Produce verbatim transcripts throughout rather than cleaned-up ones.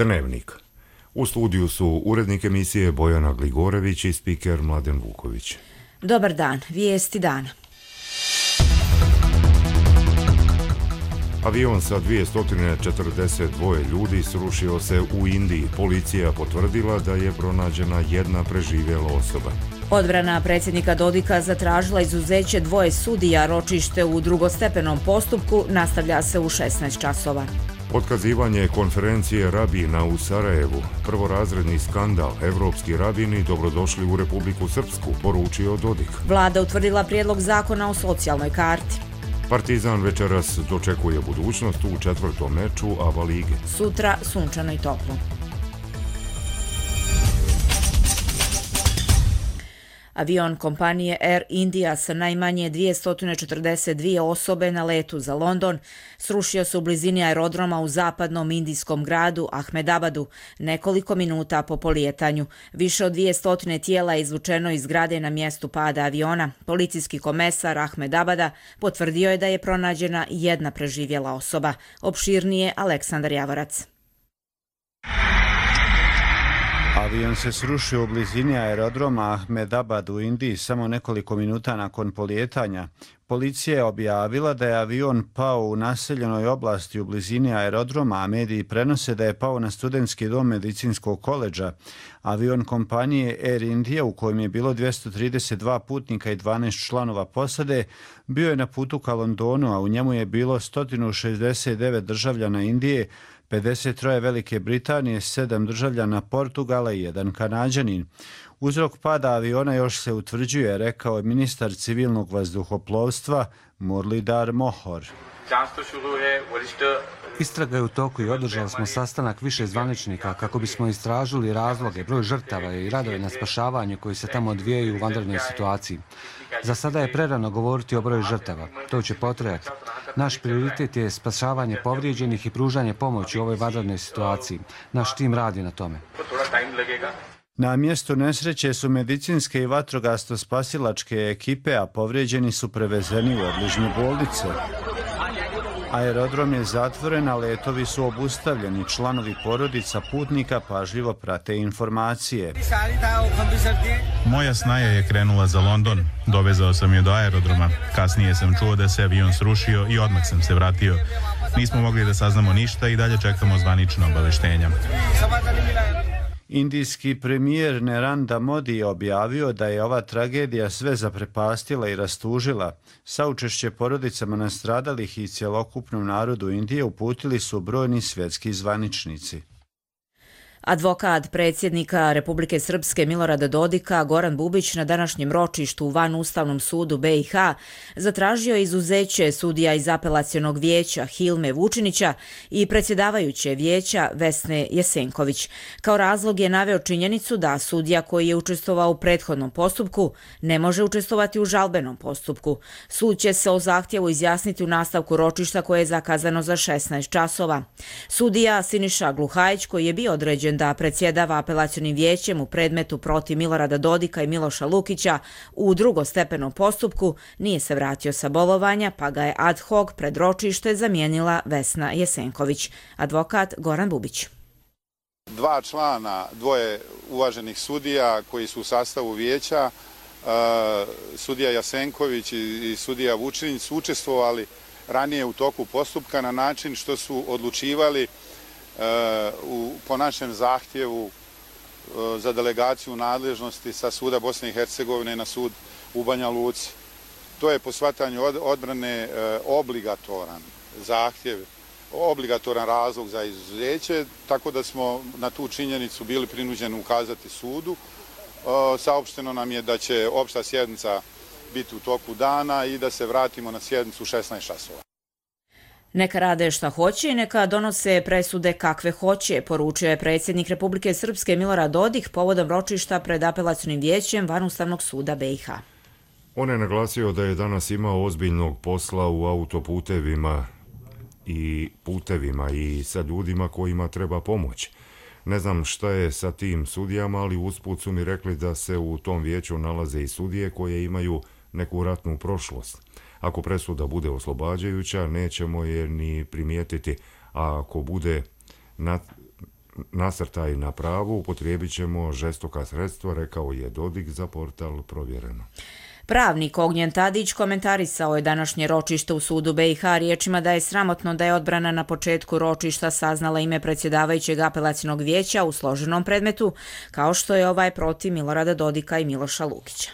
Dnevnik. U studiju su urednik emisije Bojana Gligorević i spiker Mladen Vuković. Dobar dan, vijesti dana. Avion sa dvjesto četrdeset dva ljudi srušio se u Indiji. Policija potvrdila da je pronađena jedna preživjela osoba. Odbrana predsjednika Dodika zatražila izuzeće dvoje sudija. Ročište u drugostepenom postupku nastavlja se u šesnaest časova. Otkazivanje konferencije rabina u Sarajevu. Prvorazredni skandal. Evropski rabini dobrodošli u Republiku Srpsku, poručio Dodik. Vlada utvrdila prijedlog zakona o socijalnoj karti. Partizan večeras dočekuje budućnost u četvrtom meču ABA lige. Sutra sunčano i toplo. Avion kompanije Air India sa najmanje dvjesto četrdeset dvije osobe na letu za London srušio se u blizini aerodroma u zapadnom indijskom gradu Ahmedabadu nekoliko minuta po polijetanju. Više od dvjesto tijela je izvučeno iz zgrade na mjestu pada aviona. Policijski komesar Ahmedabada potvrdio je da je pronađena jedna preživjela osoba. Opširnije Aleksandar Javorac. Avion se srušio u blizini aerodroma Ahmedabad u Indiji samo nekoliko minuta nakon polijetanja. Policija je objavila da je avion pao u naseljenoj oblasti u blizini aerodroma, a mediji prenose da je pao na studentski dom medicinskog koledža. Avion kompanije Air India, u kojem je bilo dvjesto trideset dva putnika i dvanaest članova posade, bio je na putu ka Londonu, a u njemu je bilo sto šezdeset devet državljana Indije, pedeset tri Velike Britanije, sedam državljana Portugala i jedan Kanađanin. Uzrok pada aviona još se utvrđuje, rekao je ministar civilnog vazduhoplovstva Murlidhar Mohor. Istraga je u toku i održali smo sastanak više zvaničnika kako bismo istražili razloge, broj žrtava i radove na spašavanju koji se tamo odvijaju u vanrednoj situaciji. Za sada je prerano govoriti o broju žrtava. To će potrajati. Naš prioritet je spašavanje povrijeđenih i pružanje pomoći u ovoj vanrednoj situaciji. Naš tim radi na tome. Na mjestu nesreće su medicinske i vatrogasno-spasilačke ekipe, a povrijeđeni su prevezeni u obližnje bolnice. Aerodrom je zatvoren, a letovi su obustavljeni. Članovi porodica putnika pažljivo prate informacije. Moja snaja je krenula za London. Dovezao sam je do aerodroma. Kasnije sam čuo da se avion srušio i odmah sam se vratio. Nismo mogli da saznamo ništa i dalje čekamo zvanično obaveštenja. Indijski premijer Narendra Modi je objavio da je ova tragedija sve zaprepastila i rastužila. Saučešće porodicama nastradalih i cjelokupnom narodu Indije uputili su brojni svjetski zvaničnici. Advokat predsjednika Republike Srpske Milorada Dodika, Goran Bubić, na današnjem ročištu u Vanustavnom sudu B i H zatražio izuzeće sudija iz apelacionog vijeća Hilme Vučinića i predsjedavajuće vijeća Vesne Jesenković. Kao razlog je naveo činjenicu da sudija koji je učestvovao u prethodnom postupku ne može učestvovati u žalbenom postupku. Sud će se o zahtjevu izjasniti u nastavku ročišta koje je zakazano za šesnaest časova. Sudija Siniša Gluhajić, koji je bio određen da predsjedava apelacionim vijećem u predmetu protiv Milorada Dodika i Miloša Lukića u drugostepenom postupku, nije se vratio sa bolovanja, pa ga je ad hoc pred ročište zamijenila Vesna Jesenković. Advokat Goran Bubić. Dva člana, dvoje uvaženih sudija koji su u sastavu vijeća, sudija Jesenković i sudija Vučinić, su učestvovali ranije u toku postupka na način što su odlučivali U, po našem zahtjevu za delegaciju nadležnosti sa suda Bosne i Hercegovine na sud u Banja Luci. To je po shvatanju odbrane obligatoran zahtjev, obligatoran razlog za izuzeće, tako da smo na tu činjenicu bili prinuđeni ukazati sudu. Saopšteno nam je da će opšta sjednica biti u toku dana i da se vratimo na sjednicu u šesnaest časova. Neka rade šta hoće i neka donose presude kakve hoće, poručio je predsjednik Republike Srpske Milorad Dodik povodom ročišta pred apelacionim vijećem Vanustavnog suda B i H. On je naglasio da je danas imao ozbiljnog posla u autoputevima i putevima i sa ljudima kojima treba pomoć. Ne znam šta je sa tim sudijama, ali usput su mi rekli da se u tom vijeću nalaze i sudije koje imaju neku ratnu prošlost. Ako presuda bude oslobađajuća, nećemo je ni primijetiti, a ako bude nasrtaj na pravo, upotrijebit ćemo žestoka sredstva, rekao je Dodik za portal Provjereno. Pravnik Ognjen Tadić komentarisao je današnje ročište u sudu B i H riječima da je sramotno da je odbrana na početku ročišta saznala ime predsjedavajućeg apelacionog vijeća u složenom predmetu, kao što je ovaj protiv Milorada Dodika i Miloša Lukića.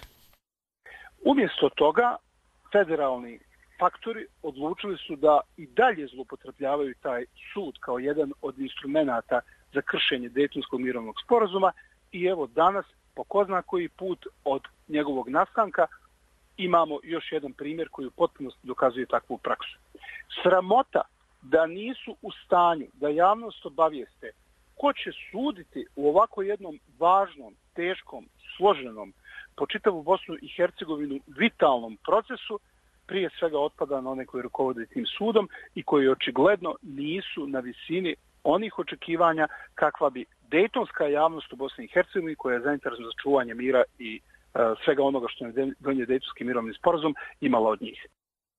Umjesto toga, federalni faktori odlučili su da i dalje zloupotrebljavaju taj sud kao jedan od instrumenata za kršenje Dejtonskog mirovnog sporazuma i evo danas, po ko zna koji put od njegovog nastanka, imamo još jedan primjer koji u potpunosti dokazuje takvu praksu. Sramota da nisu u stanju da javnost obavijeste ko će suditi u ovako jednom važnom, teškom, složenom, po čitavu Bosnu i Hercegovinu vitalnom procesu, prije svega otpada na one koji rukovode tim sudom i koji očigledno nisu na visini onih očekivanja kakva bi dejtonska javnost u Bosni i Hercegovini, koja je zainteresovana za čuvanje mira i uh, svega onoga što je donio Dejtonski mirovni sporazum, imala od njih.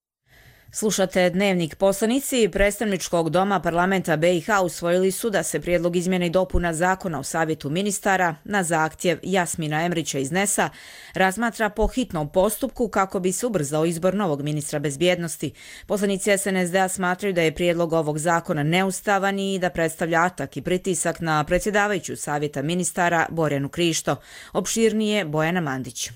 Slušate Dnevnik. Poslanici predstavničkog doma parlamenta B i H usvojili su da se prijedlog izmjene i dopuna zakona o savjetu ministara na zahtjev Jasmina Emrića iz N E S-a razmatra po hitnom postupku kako bi se ubrzao izbor novog ministra bezbjednosti. Poslanici S N S D-a smatraju da je prijedlog ovog zakona neustavan i da predstavlja atak i pritisak na predsjedavajuću savjeta ministara Borjanu Krišto. Opširnije Bojana Mandić.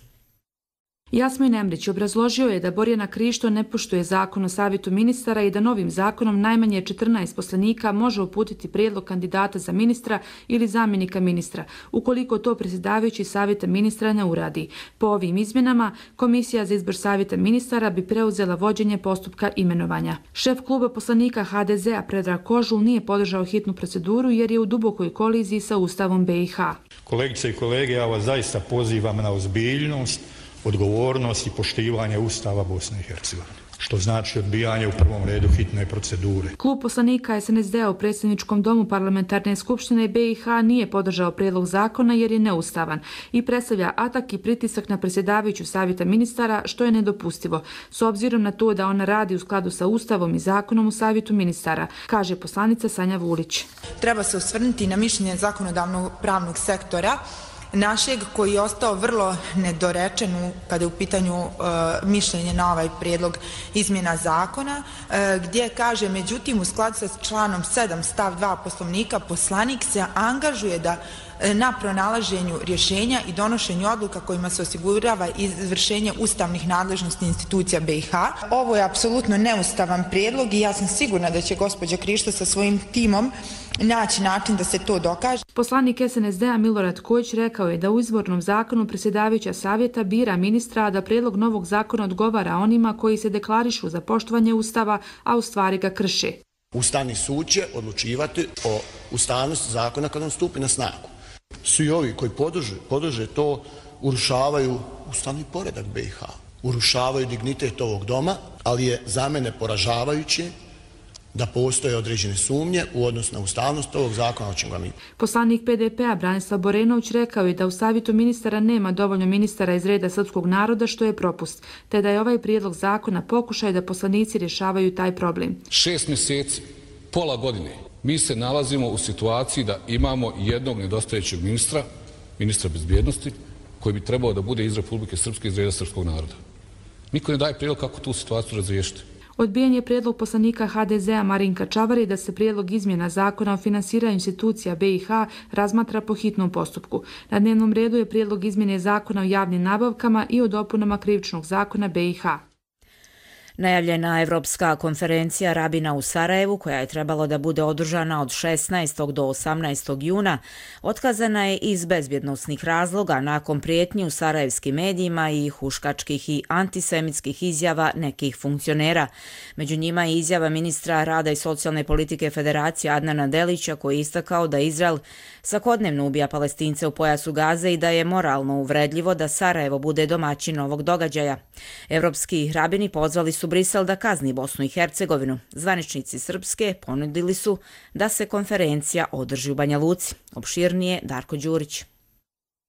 Jasmin Emrić obrazložio je da Borjana Krišto ne poštuje zakon o savjetu ministara i da novim zakonom najmanje četrnaest poslanika može uputiti prijedlog kandidata za ministra ili zamjenika ministra, ukoliko to predsjedavajući savjeta ministra ne uradi. Po ovim izmjenama, Komisija za izbor savjeta ministara bi preuzela vođenje postupka imenovanja. Šef kluba poslanika H D Z-a Predrag Kožul nije podržao hitnu proceduru jer je u dubokoj koliziji sa Ustavom B i H. Kolegice i kolege, ja vas zaista pozivam na ozbiljnost, odgovornost i poštivanje Ustava Bosne i Hercegovine, što znači odbijanje u prvom redu hitne procedure. Klub poslanika S N S D-a u predsjedničkom domu parlamentarne skupštine B i H nije podržao prijedlog zakona jer je neustavan i predstavlja atak i pritisak na predsjedavajuću savjeta ministara, što je nedopustivo, s obzirom na to da ona radi u skladu sa Ustavom i zakonom u savjetu ministara, kaže poslanica Sanja Vulić. Treba se osvrnuti na mišljenje zakonodavnog pravnog sektora našeg, koji je ostao vrlo nedorečen kada je u pitanju e, mišljenje na ovaj prijedlog izmjena zakona, e, gdje kaže, međutim, u skladu sa članom sedam stav dva Poslovnika, poslanik se angažuje da na pronalaženju rješenja i donošenju odluka kojima se osigurava izvršenje ustavnih nadležnosti institucija B i H. Ovo je apsolutno neustavan prijedlog i ja sam sigurna da će gospođa Krišto sa svojim timom naći način da se to dokaže. Poslanik S N S D-a Milorad Kojić rekao je da u izbornom zakonu predsjedavajuća savjeta bira ministra, a da prijedlog novog zakona odgovara onima koji se deklarišu za poštovanje Ustava, a u stvari ga krše. Ustavni sud će odlučivati o ustavnosti zakona kad on stupi na snagu. Svi ovi koji podrže, podrže to urušavaju ustavni poredak B i H, urušavaju dignitet ovog doma, ali je za mene poražavajuće da postoje određene sumnje u odnosu na ustavnost ovog zakona, o čemu ga mi. Poslanik P D P-a Branislav Borenović rekao je da u savjetu ministara nema dovoljno ministara iz reda srpskog naroda, što je propust, te da je ovaj prijedlog zakona pokušaj da poslanici rješavaju taj problem. Šest mjeseci, pola godine, mi se nalazimo u situaciji da imamo jednog nedostajećeg ministra, ministra bezbjednosti, koji bi trebao da bude iz Republike Srpske, iz reda srpskog naroda. Niko ne daje prijedlog kako tu situaciju razriješiti. Odbijen je prijedlog poslanika H D Z-a Marinka Čavari da se prijedlog izmjena zakona o finansiranju institucija B i H razmatra po hitnom postupku. Na dnevnom redu je prijedlog izmjene zakona o javnim nabavkama i o dopunama krivičnog zakona B i H. Najavljena Evropska konferencija rabina u Sarajevu, koja je trebalo da bude održana od šesnaestog do osamnaestog juna, otkazana je iz bezbjednosnih razloga nakon prijetnji u sarajevskim medijima i huškačkih i antisemitskih izjava nekih funkcionera. Među njima je izjava ministra rada i socijalne politike Federacije Adnana Delića, koji je istakao da Izrael svakodnevno ubija Palestince u pojasu Gaze i da je moralno uvredljivo da Sarajevo bude domaćin ovog događaja. Evropski rabini pozvali su Brisel da kazni Bosnu i Hercegovinu. Zvaničnici Srpske ponudili su da se konferencija održi u Banja Luci. Opširnije Darko Đurić.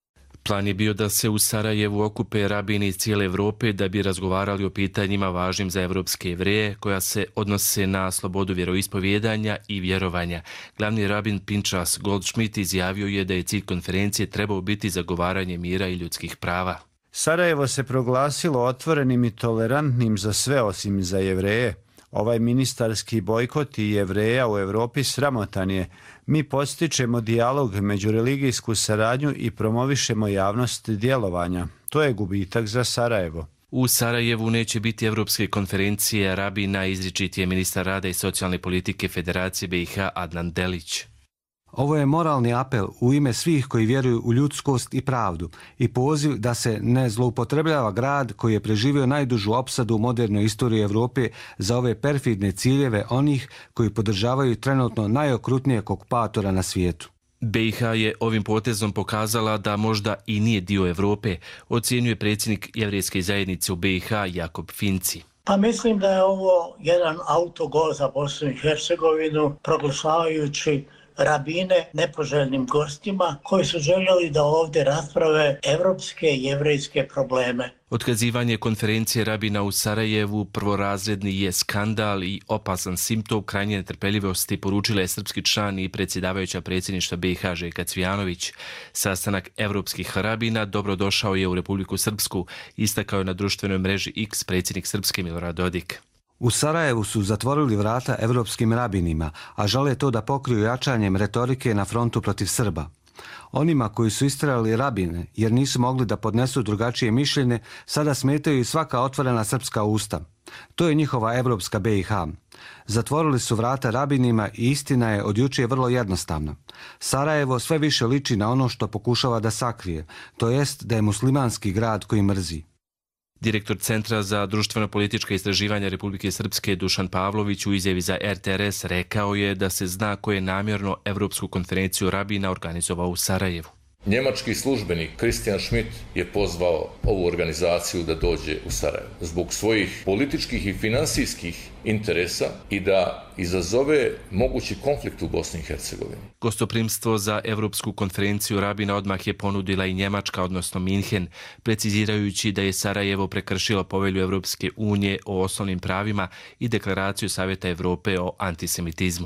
Plan je bio da se u Sarajevu okupe rabini iz cijele Evrope da bi razgovarali o pitanjima važnim za evropske Jevreje koja se odnose na slobodu vjeroispovjedanja i vjerovanja. Glavni rabin Pinchas Goldschmidt izjavio je da je cilj konferencije trebao biti zagovaranje mira i ljudskih prava. Sarajevo se proglasilo otvorenim i tolerantnim za sve osim za Jevreje. Ovaj ministarski bojkot i Jevreja u Evropi sramotan je. Mi postičemo dijalog, međureligijsku saradnju i promovišemo javnost djelovanja. To je gubitak za Sarajevo. U Sarajevu neće biti Evropske konferencije rabina, izričit je ministar rada i socijalne politike Federacije B i H Adnan Delić. Ovo je moralni apel u ime svih koji vjeruju u ljudskost i pravdu i poziv da se ne zloupotrebljava grad koji je preživio najdužu opsadu u modernoj istoriji Evrope za ove perfidne ciljeve onih koji podržavaju trenutno najokrutnijeg okupatora na svijetu. B i H je ovim potezom pokazala da možda i nije dio Evrope, ocjenjuje predsjednik Jevrejske zajednice u B i H Jakob Finci. Pa mislim da je ovo jedan autogol za Bosnu i Hercegovinu, proglašavajući rabine nepoželjnim gostima koji su željeli da ovdje rasprave evropske i jevrejske probleme. Otkazivanje konferencije rabina u Sarajevu prvorazredni je skandal i opasan simptom krajnje netrpeljivosti, poručila je srpski član i predsjedavajuća predsjedništva B i H Željka Cvijanović. Sastanak evropskih rabina dobrodošao je u Republiku Srpsku, istakao je na društvenoj mreži X predsjednik Srpske Milorad Dodik. U Sarajevu su zatvorili vrata evropskim rabinima, a žele to da pokriju jačanjem retorike na frontu protiv Srba. Onima koji su istrajali rabine, jer nisu mogli da podnesu drugačije mišljenje, sada smetaju i svaka otvorena srpska usta. To je njihova evropska B i H. Zatvorili su vrata rabinima i istina je od juče vrlo jednostavna. Sarajevo sve više liči na ono što pokušava da sakrije, to jest da je muslimanski grad koji mrzi. Direktor Centra za društveno-politička istraživanja Republike Srpske Dušan Pavlović u izjavi za R T R S rekao je da se zna ko je namjerno Evropsku konferenciju rabina organizovao u Sarajevu. Njemački službenik Christian Schmidt je pozvao ovu organizaciju da dođe u Sarajevo zbog svojih političkih i finansijskih interesa i da izazove mogući konflikt u Bosni i Hercegovini. Gostoprimstvo za Evropsku konferenciju rabina odmah je ponudila i Njemačka, odnosno Minhen, precizirajući da je Sarajevo prekršilo povelju Evropske unije o osnovnim pravima i deklaraciju Savjeta Evrope o antisemitizmu.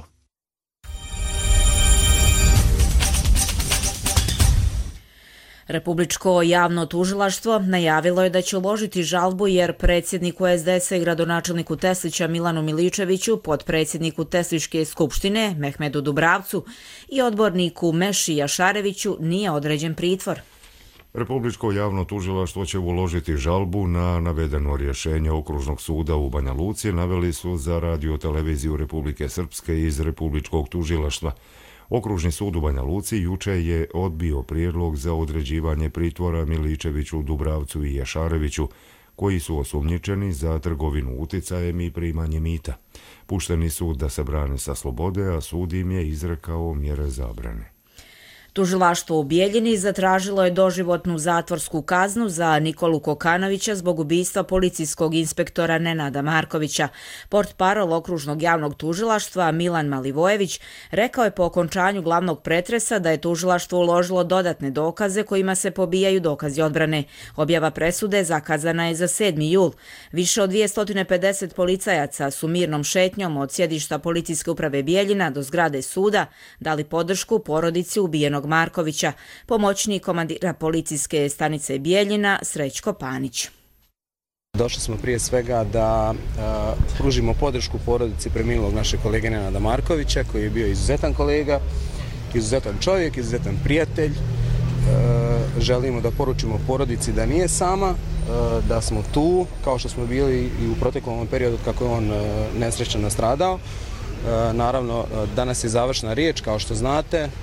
Republičko javno tužilaštvo najavilo je da će uložiti žalbu jer predsjedniku S D S-a i gradonačelniku Teslića Milanu Miličeviću, potpredsjedniku Tesliške skupštine Mehmedu Dubravcu i odborniku Meši Jašareviću nije određen pritvor. Republičko javno tužilaštvo će uložiti žalbu na navedeno rješenje Okružnog suda u Banja Luci, naveli su za radio-televiziju Republike Srpske iz Republičkog tužilaštva. Okružni sud u Banja Luci juče je odbio prijedlog za određivanje pritvora Miličeviću, Dubravcu i Jašareviću, koji su osumnjičeni za trgovinu uticajem i primanje mita. Pušteni su da se brane sa slobode, a sud im je izrekao mjere zabrane. Tužilaštvo u Bijeljini zatražilo je doživotnu zatvorsku kaznu za Nikolu Kokanovića zbog ubistva policijskog inspektora Nenada Markovića. Portparol Okružnog javnog tužilaštva Milan Malivojević rekao je po okončanju glavnog pretresa da je tužilaštvo uložilo dodatne dokaze kojima se pobijaju dokazi odbrane. Objava presude zakazana je za sedmi jul. Više od dvjesto pedeset policajaca su mirnom šetnjom od sjedišta policijske uprave Bijeljina do zgrade suda dali podršku porodici ubijenog Markovića, pomoćnik komandira policijske stanice Bijeljina Srećko Panić. Došli smo prije svega da a, pružimo podršku porodici preminulog našeg kolege Nenada Markovića, koji je bio izuzetan kolega, izuzetan čovjek, izuzetan prijatelj. E, želimo da poručimo porodici da nije sama, e, da smo tu, kao što smo bili i u proteklom periodu kako je on e, nesrećno nastradao. E, naravno, danas je završna riječ, kao što znate. E,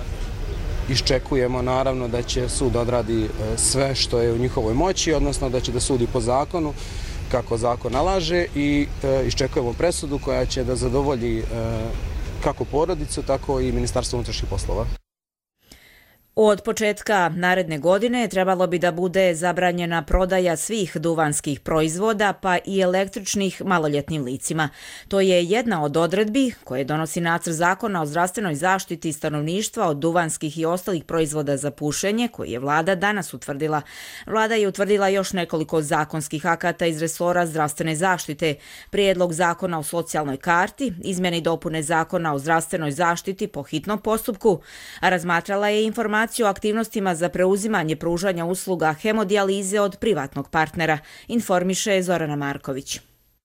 Iščekujemo naravno da će sud odradi sve što je u njihovoj moći, odnosno da će da sudi po zakonu kako zakon nalaže i iščekujemo presudu koja će da zadovolji kako porodicu, tako i Ministarstvo unutrašnjih poslova. Od početka naredne godine trebalo bi da bude zabranjena prodaja svih duvanskih proizvoda pa i električnih maloljetnim licima. To je jedna od odredbi koje donosi nacrt zakona o zdravstvenoj zaštiti stanovništva od duvanskih i ostalih proizvoda za pušenje koji je vlada danas utvrdila. Vlada je utvrdila još nekoliko zakonskih akata iz resora zdravstvene zaštite, prijedlog zakona o socijalnoj karti, izmjene i dopune zakona o zdravstvenoj zaštiti po hitnom postupku, a razmatrala je informaciju o aktivnostima za preuzimanje pružanja usluga hemodijalize od privatnog partnera, informiše Zorana Marković.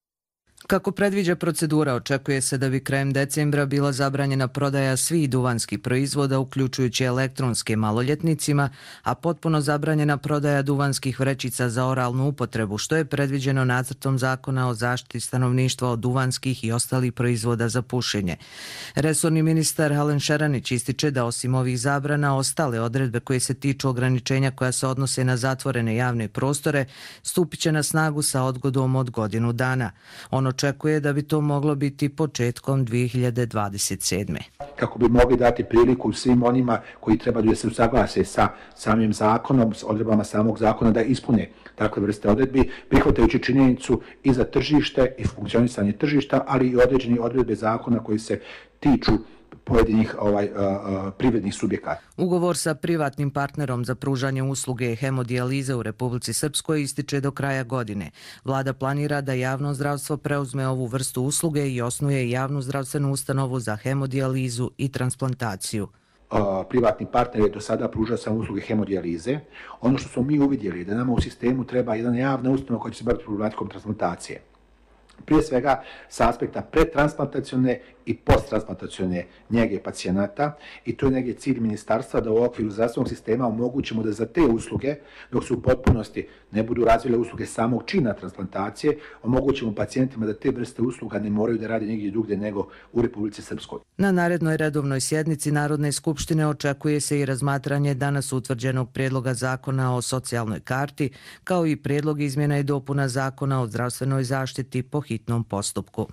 Kako predviđa procedura, očekuje se da bi krajem decembra bila zabranjena prodaja svih duvanskih proizvoda, uključujući elektronske maloljetnicima, a potpuno zabranjena prodaja duvanskih vrećica za oralnu upotrebu, što je predviđeno nacrtom zakona o zaštiti stanovništva od duvanskih i ostalih proizvoda za pušenje. Resorni ministar Alen Šeranić ističe da osim ovih zabrana, ostale odredbe koje se tiču ograničenja koja se odnose na zatvorene javne prostore stupit će na snagu sa odgodom od godinu dana. Ono očekuje da bi to moglo biti početkom dvije hiljade dvadeset sedme. Kako bi mogli dati priliku svim onima koji treba da se usaglase sa samim zakonom, s odredbama samog zakona da ispune takve vrste odredbi, prihvatajući činjenicu i za tržište i funkcionisanje tržišta, ali i određeni odredbe zakona koji se tiču pojedinih ovaj, uh, uh, privrednih subjekata. Ugovor sa privatnim partnerom za pružanje usluge hemodijalize u Republici Srpskoj ističe do kraja godine. Vlada planira da javno zdravstvo preuzme ovu vrstu usluge i osnuje javnu zdravstvenu ustanovu za hemodijalizu i transplantaciju. Uh, privatni partner je do sada pružao samo usluge hemodijalize. Ono što smo mi uvidjeli je da nama u sistemu treba jedna javna ustanova koja će se baviti problematikom transplantacije. Prije svega sa aspekta predtransplantacione i posttransplantacione njege pacijenata i to je negdje cilj ministarstva da u okviru zdravstvenog sistema omogućimo da za te usluge, dok se u potpunosti ne budu razvile usluge samog čina transplantacije, omogućimo pacijentima da te vrste usluga ne moraju da rade nigdje drugdje nego u Republici Srpskoj. Na narednoj redovnoj sjednici Narodne skupštine očekuje se i razmatranje danas utvrđenog prijedloga zakona o socijalnoj karti, kao i prijedlog izmjena i dopuna zakona o zdravstvenoj zaštiti po hitnom postupku.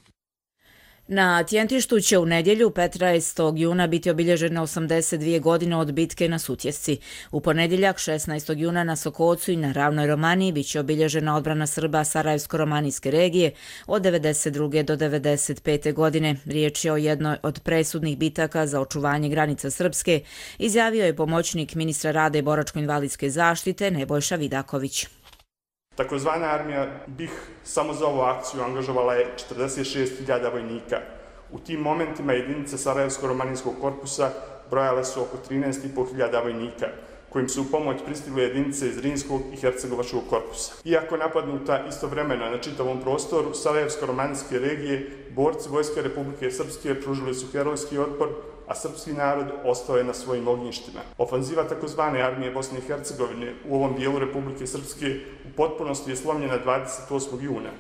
Na Tjentištu će u nedjelju petnaestog juna biti obilježene osamdeset dvije godine od bitke na Sutjesci. U ponedjeljak šesnaestog juna na Sokocu i na Ravnoj Romaniji bit će obilježena odbrana Srba Sarajevsko-romanijske regije od devedeset druge do devedeset pete godine. Riječ je o jednoj od presudnih bitaka za očuvanje granica Srpske, izjavio je pomoćnik ministra rada i boračko-invalidske zaštite Nebojša Vidaković. Takozvana armija B I H samo za ovu akciju angažovala je četrdeset šest hiljada vojnika. U tim momentima jedinice Sarajevsko-romanijskog korpusa brojale su oko trinaest i po hiljada vojnika, kojim su u pomoć pristigle jedinice iz Rinskog i Hercegovačkog korpusa. Iako napadnuta istovremeno na čitavom prostoru Sarajevsko-romanijske regije, borci Vojske Republike Srpske pružili su herojski otpor, a srpski narod ostao je na svojim ognjištima. Ofanziva takozvane armije Bosne i Hercegovine u ovom dijelu Republike Srpske u potpunosti je slomljena dvadeset osmog juna.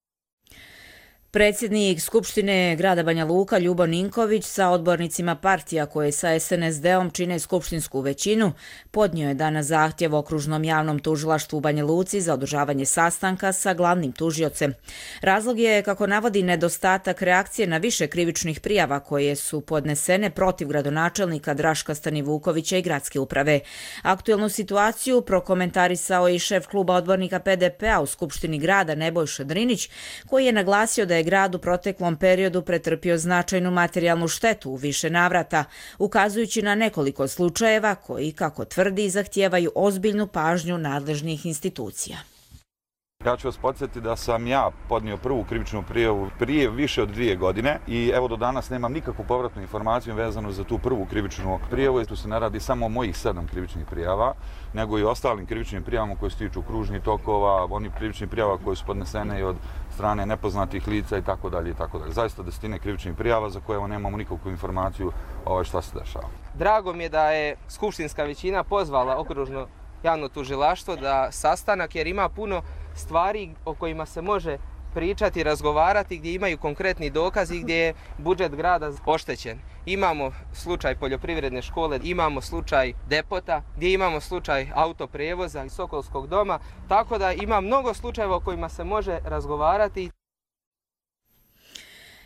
Predsjednik Skupštine grada Banja Luka Ljubo Ninković sa odbornicima partija koje sa es en es de-om čine skupštinsku većinu podnio je danas zahtjev okružnom javnom tužilaštvu u Banja Luci za održavanje sastanka sa glavnim tužiocem. Razlog je, kako navodi, nedostatak reakcije na više krivičnih prijava koje su podnesene protiv gradonačelnika Draška Stanivukovića i gradske uprave. Aktuelnu situaciju prokomentarisao je i šef kluba odbornika pe de pe-a u Skupštini grada Nebojša Drinić, koji je naglasio da je grad u proteklom periodu pretrpio značajnu materijalnu štetu u više navrata, ukazujući na nekoliko slučajeva koji, kako tvrdi, zahtijevaju ozbiljnu pažnju nadležnih institucija. Ja ću vas podsjetiti da sam ja podnio prvu krivičnu prijavu prije više od dvije godine i evo do danas nemam nikakvu povratnu informaciju vezanu za tu prvu krivičnu prijavu. Tu se ne radi samo o mojih sedam krivičnih prijava, nego i ostalim krivičnim prijavama koje se tiču kružnih tokova, onih krivičnih prijava koje su podnesene i od strane nepoznatih lica i tako dalje i tako dalje. Zaista desetine krivičnih prijava za koje nemamo nikakvu informaciju o šta se dešava. Drago mi je da je skupštinska većina pozvala okružno javno tužilaštvo da sastanak, jer ima puno stvari o kojima se može pričati, razgovarati, gdje imaju konkretni dokazi, gdje je budžet grada oštećen. Imamo slučaj poljoprivredne škole, imamo slučaj depota, gdje imamo slučaj autoprevoza i Sokolskog doma, tako da ima mnogo slučajeva o kojima se može razgovarati.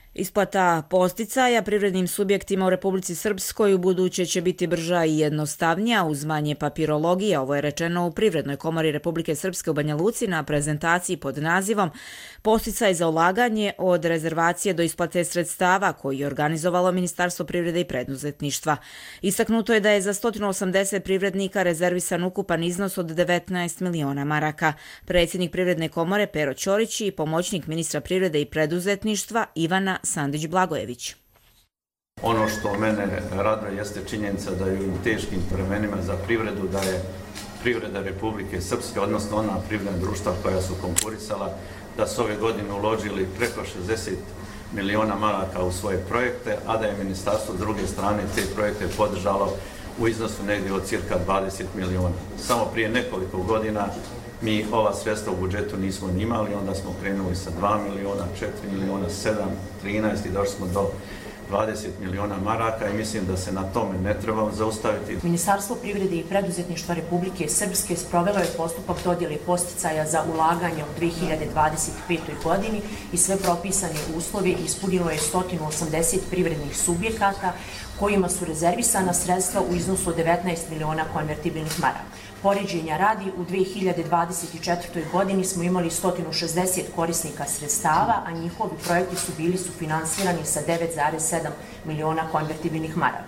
Isplata posticaja privrednim subjektima u Republici Srpskoj u buduće će biti brža i jednostavnija uz manje papirologije. Ovo je rečeno u Privrednoj komori Republike Srpske u Banja Luci na prezentaciji pod nazivom Posticaj za ulaganje od rezervacije do isplate sredstava koji je organizovalo Ministarstvo privrede i preduzetništva. Istaknuto je da je za sto osamdeset privrednika rezervisan ukupan iznos od devetnaest miliona maraka. Predsjednik Privredne komore Pero Ćorić i pomoćnik ministra privrede i preduzetništva Ivana Sandić-Blagojević. Ono što mene raduje jeste činjenica da je u teškim vremenima za privredu, da je privreda Republike Srpske, odnosno ona privredna društva koja su konkurisala, da su ove godine uložili preko šezdeset miliona maraka u svoje projekte, a da je ministarstvo s druge strane te projekte podržalo u iznosu negdje od cirka dvadeset miliona. Samo prije nekoliko godina mi ova sredstva u budžetu nismo ni imali, onda smo krenuli sa dva miliona, četiri miliona, sedam, trinaest i došli smo do dvadeset miliona maraka i mislim da se na tome ne trebamo zaustaviti. Ministarstvo privrede i preduzetništva Republike Srpske sprovelo je postupak dodjele posticaja za ulaganje u dve hiljade dvadeset petoj godini i sve propisane uslove ispunilo je sto osamdeset privrednih subjekata kojima su rezervisana sredstva u iznosu od devetnaest miliona konvertibilnih maraka. Poređenja radi, u dve hiljade dvadeset četvrtoj godini smo imali sto šezdeset korisnika sredstava, a njihovi projekti su bili sufinansirani sa devet zarez sedam miliona konvertibilnih maraka.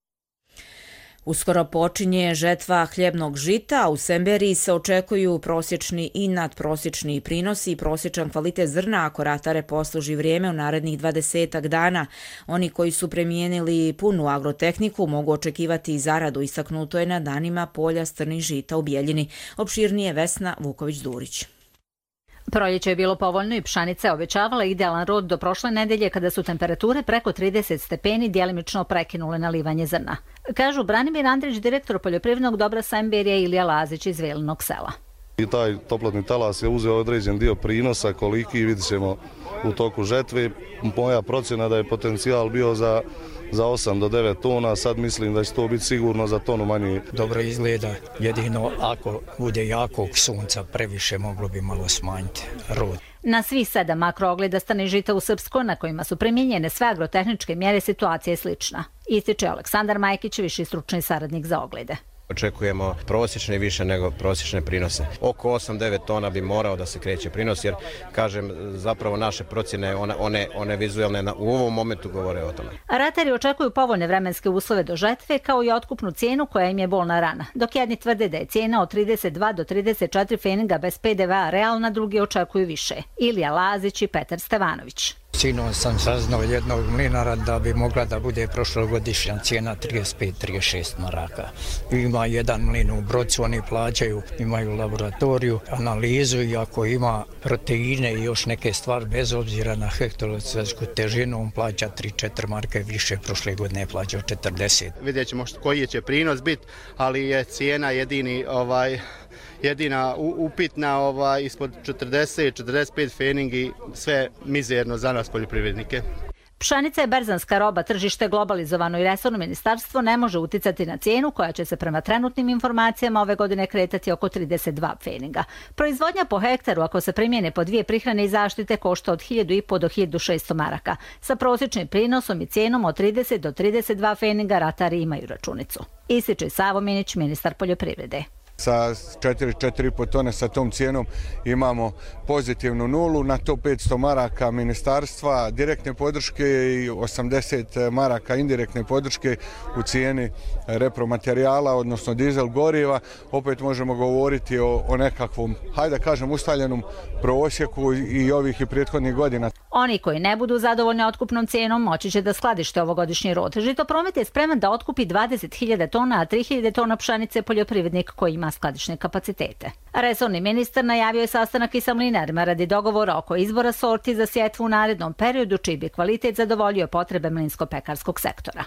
Uskoro počinje žetva hljebnog žita, a u Semberiji se očekuju prosječni i nadprosječni prinosi i prosječan kvalitet zrna ako ratare posluži vrijeme u narednih dvadesetak dana. Oni koji su premijenili punu agrotehniku mogu očekivati i zaradu, istaknuto je na danima polja strnih žita u Bijeljini. Opširnije Vesna Vuković-Durić. Proljeće je bilo povoljno i pšenica je obećavala idealan rod do prošle nedelje kada su temperature preko trideset stepeni djelimično prekinule nalivanje zrna. Kažu Branimir Andrić, direktor poljoprivrednog dobra Semberija, i Ilija Lazić iz Velinog sela. I taj toplotni talas je uzeo određen dio prinosa, koliki vidit ćemo u toku žetve. Moja procjena da je potencijal bio za za osam do devet tona, sad mislim da će to biti sigurno za tonu manje. Dobro izgleda, jedino ako bude jakog sunca previše moglo bi malo smanjiti rod. Na svih sedam makroogleda strnih žita u Srpskoj na kojima su primijenjene sve agrotehničke mjere situacija je slična. Ističe Aleksandar Majkić, viši stručni saradnik za oglede. Očekujemo prosječne više nego prosječne prinose. Oko osam do devet tona bi morao da se kreće prinos, jer, kažem, zapravo naše procjene, one, one, one vizualne na, u ovom momentu govore o tome. Ratari očekuju povoljne vremenske uslove do žetve, kao i otkupnu cijenu koja im je bolna rana. Dok jedni tvrde da je cijena od trideset dva do trideset četiri feninga bez pe de ve a realna, drugi očekuju više. Ilija Lazić i Petar Stevanović. Sinoć sam saznao jednog mlinara da bi mogla da bude prošlogodišnja cijena trideset pet do trideset šest maraka. Ima jedan mlin u Brocu, oni plaćaju, imaju laboratoriju, analizu i ako ima proteine i još neke stvari, bez obzira na hektolitsku težinu, on plaća tri do četiri marke više, prošle godine je plaćao četrdeset. Vidjet ćemo koji će prinos biti, ali je cijena jedini ovaj jedina upitna, ovaj, ispod četrdeset do četrdeset pet feningi, sve mizerno za nas poljoprivrednike. Pšenica je berzanska roba, tržište globalizovano i resorno ministarstvo ne može uticati na cijenu koja će se prema trenutnim informacijama ove godine kretati oko trideset dva feninga. Proizvodnja po hektaru, ako se primjene po dvije prihrane i zaštite, košta od hiljadu i po do hiljadu šesto maraka. Sa prosječnim prinosom i cijenom od trideset do trideset dva feninga ratari imaju računicu. Ističe Savo Minić, ministar poljoprivrede. Sa četiri do četiri i po tone sa tom cijenom imamo pozitivnu nulu, na to petsto maraka ministarstva direktne podrške i osamdeset maraka indirektne podrške u cijeni repromaterijala, odnosno dizel goriva. Opet možemo govoriti o, o nekakvom, hajde da kažem, ustaljenom prosjeku i ovih i prethodnih godina. Oni koji ne budu zadovoljni otkupnom cijenom moći će da skladište ovogodišnji rod. Žitopromet je spreman da otkupi dvadeset hiljada tona, a tri hiljade tona pšenice poljoprivrednik koji ima skladišne kapacitete. Resorni ministar najavio je sastanak i sa mlinarima radi dogovora oko izbora sorti za sjetvu u narednom periodu, čiji bi kvalitet zadovoljio potrebe mlinsko-pekarskog sektora.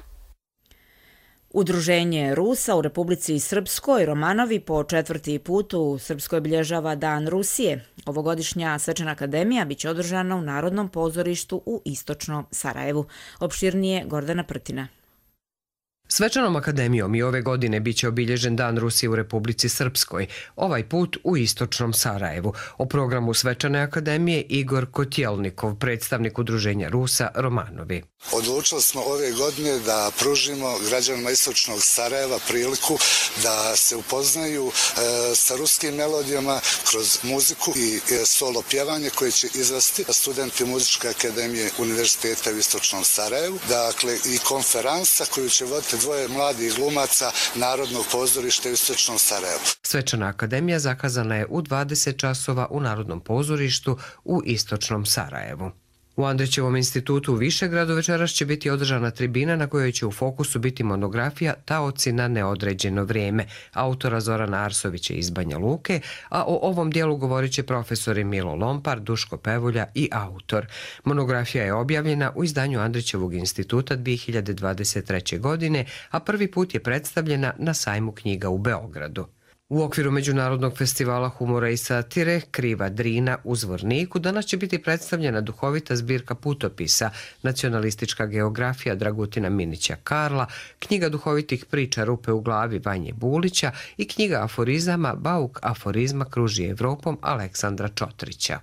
Udruženje Rusa u Republici Srpskoj Romanovi po četvrti put u Srpskoj obilježava Dan Rusije. Ovogodišnja svečana akademija biće održana u Narodnom pozorištu u istočnom Sarajevu. Opširnije Gordana Prtina. Svečanom akademijom i ove godine biće obilježen Dan Rusije u Republici Srpskoj, ovaj put u istočnom Sarajevu. O programu Svečane akademije Igor Kotjelnikov, predstavnik udruženja Rusa Romanovi. Odlučili smo ove godine da pružimo građanima istočnog Sarajeva priliku da se upoznaju e, sa ruskim melodijama kroz muziku i e, solo pjevanje koje će izvesti studenti Muzičke akademije Univerziteta u istočnom Sarajevu. Dakle, i konferansa koju će voditi dvoje mladih glumaca Narodnog pozorišta u istočnom Sarajevu. Svečana akademija zakazana je u dvadeset časova u Narodnom pozorištu u istočnom Sarajevu. U Andrićevom institutu u Višegradu večeras će biti održana tribina na kojoj će u fokusu biti monografija Taoci na neodređeno vrijeme, autora Zorana Arsovića iz Banja Luke, a o ovom dijelu govorit će profesori Milo Lompar, Duško Pevulja i autor. Monografija je objavljena u izdanju Andrićevog instituta dvije hiljade dvadeset treće. godine, a prvi put je predstavljena na sajmu knjiga u Beogradu. U okviru Međunarodnog festivala humora i satire Kriva Drina u Zvorniku danas će biti predstavljena duhovita zbirka putopisa, nacionalistička geografija Dragutina Minića Karla, knjiga duhovitih priča Rupe u glavi Vanje Bulića i knjiga aforizama Bauk aforizma kruži Evropom Aleksandra Čotrića.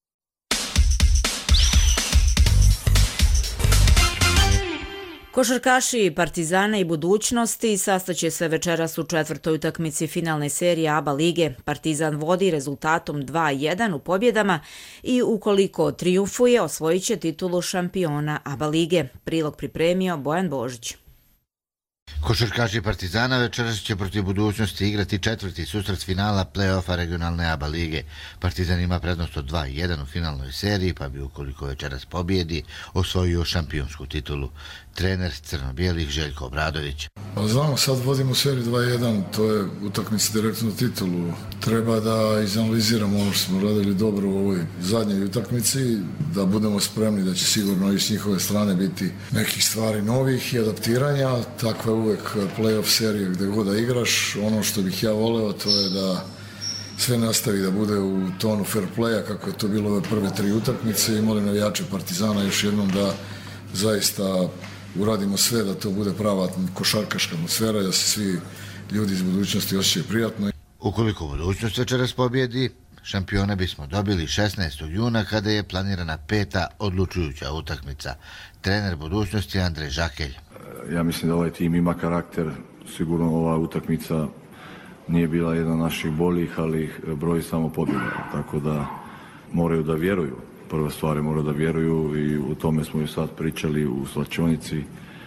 Košarkaši Partizana i Budućnosti sastaće se večeras u četvrtoj utakmici finalne serije A B A lige. Partizan vodi rezultatom dva jedan u pobjedama i ukoliko trijumfuje osvojit će titulu šampiona A B A lige. Prilog pripremio Bojan Božić. Košarkaši Partizana večeras će protiv Budućnosti igrati četvrti susret finala play-offa regionalne A B A lige. Partizan ima prednost od dva jedan u finalnoj seriji, pa bi ukoliko večeras pobjedi osvojio šampionsku titulu. Trener crno-bijelih Željko Obradović. Znamo, sad vodimo seriju dva jedan, to je utakmica direktno titulu. Treba da izanaliziramo ono što smo radili dobro u ovoj zadnjoj utakmici, da budemo spremni da će sigurno i s njihove strane biti nekih stvari novih i adaptiranja. Takva je uvek play-off serija gde god da igraš. Ono što bih ja voleo to je da sve nastavi da bude u tonu fair playa kako je to bilo ove prve tri utakmice i molim navijače Partizana još jednom da zaista uradimo sve da to bude prava košarkaška atmosfera, da se svi ljudi iz Budućnosti osjećaju prijatno. Ukoliko Budućnost večeras pobjedi, šampiona bismo dobili šesnaestog juna kada je planirana peta odlučujuća utakmica. Trener Budućnosti Andrej Žakelj. Ja mislim da ovaj tim ima karakter, sigurno ova utakmica nije bila jedna naših boljih, ali broji samo pobjeda, tako da moraju da vjeruju. Prva stvar je moraju da vjeruju i u tome smo i sad pričali u slačionici,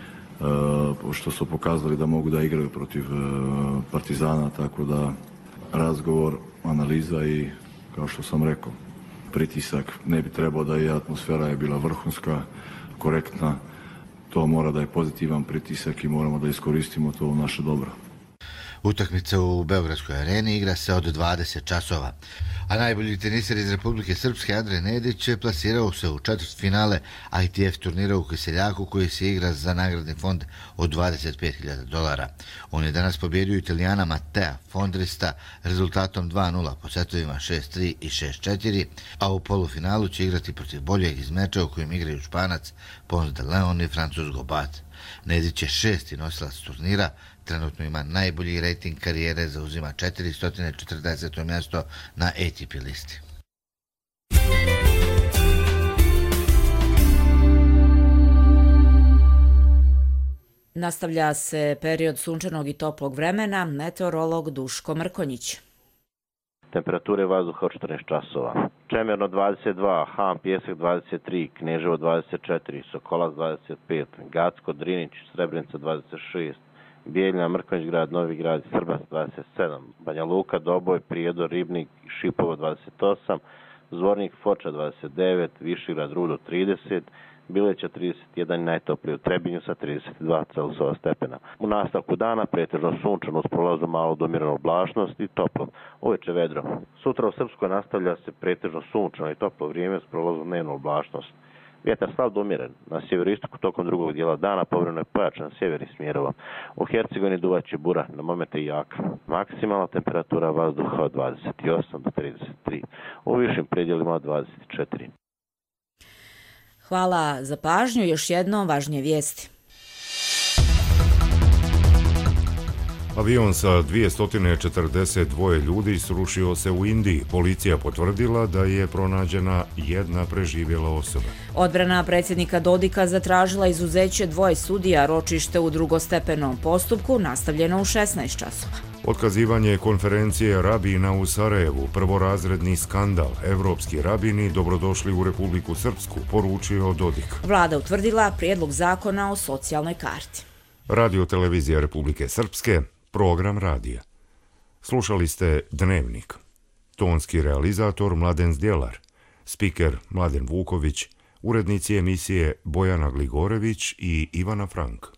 što su pokazali da mogu da igraju protiv Partizana, tako da razgovor, analiza i, kao što sam rekao, pritisak ne bi trebao da je, atmosfera je bila vrhunska, korektna, to mora da je pozitivan pritisak i moramo da iskoristimo to u naše dobro. Utakmica u Beogradskoj areni igra se od dvadeset časova, a najbolji teniser iz Republike Srpske Andrej Nedić plasirao se u četvrtfinale I T F turnira u Kiseljaku koji se igra za nagradni fond od dvadeset pet hiljada dolara. On je danas pobjedio Italijana Matea Fondrista rezultatom dva nula po setovima šest tri i šest četiri, a u polufinalu će igrati protiv boljeg iz meča u kojem igraju Španac Pons de Leon i Francuz Gobat. Nedić je šesti nosilac turnira, trenutno ima najbolji rejting karijere, zauzima četiristo četrdeseto mjesto na A T P listi. Nastavlja se period sunčanog i toplog vremena, meteorolog Duško Mrkonjić. Temperature vazduha od četrnaest časova. Čemerno dvadeset dva, Han Pjesak dvadeset tri, Kneževo dvadeset četiri, Sokolac dvadeset pet, Gacko, Drinić, Srebrenica dvadeset šest, Bijeljina, Mrkonjić grad, Novi grad, Srbac dvadeset sedam, Banja Luka, Doboj, Prijedor, Ribnik, Šipovo dvadeset osam, Zvornik, Foča dvadeset devet, Višigrad, Rudo trideset, Bileća trideset jedan, najtoplije u Trebinju sa trideset dva Celzijusova stepena. U nastavku dana pretežno sunčano uz prolaznu malo domiranu oblačnost i toplo. Uveče vedro. Sutra u Srpskoj nastavlja se pretežno sunčano i toplo vrijeme uz prolaznu dnevnu oblačnost. Vjetar slab do umiren. Na sjeveroistoku tokom drugog dijela dana povremeno je pojačan sjevernih smjerova. U Hercegovini duvaće bura, na momente i jaka. Maksimalna temperatura vazduha od dvadeset osam do trideset tri. U višim predjelima od dvadeset četiri. Hvala za pažnju. Još jednom važnije vijesti. Avion sa dvjesto četrdeset dva ljudi srušio se u Indiji. Policija potvrdila da je pronađena jedna preživjela osoba. Odbrana predsjednika Dodika zatražila izuzeće dvoje sudija, ročište u drugostepenom postupku nastavljeno u šesnaest časova. Otkazivanje konferencije rabina u Sarajevu, prvorazredni skandal. Evropski rabini dobrodošli u Republiku Srpsku, poručio Dodik. Vlada utvrdila prijedlog zakona o socijalnoj karti. Radio televizija Republike Srpske, program radija. Slušali ste Dnevnik. Tonski realizator Mladen Zdjelar, spiker Mladen Vuković, urednici emisije Bojana Gligorević i Ivana Frank.